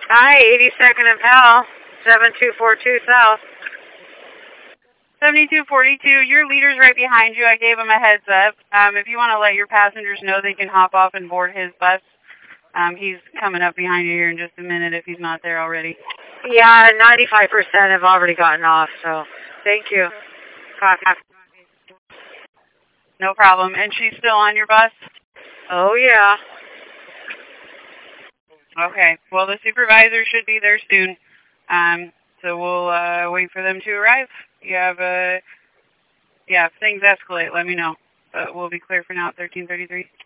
Hi, 82nd and Pal, 7242 South. 7242, your leader's right behind you. I gave him a heads up. If you want to let your passengers know they can hop off and board his bus, he's coming up behind you here in just a minute if he's not there already. Yeah, 95% have already gotten off, so thank you. Copy. No problem. And she's still on your bus? Oh, yeah. Okay. Well, the supervisor should be there soon. So we'll wait for them to arrive. You have if things escalate, let me know. But we'll be clear for now at 1333.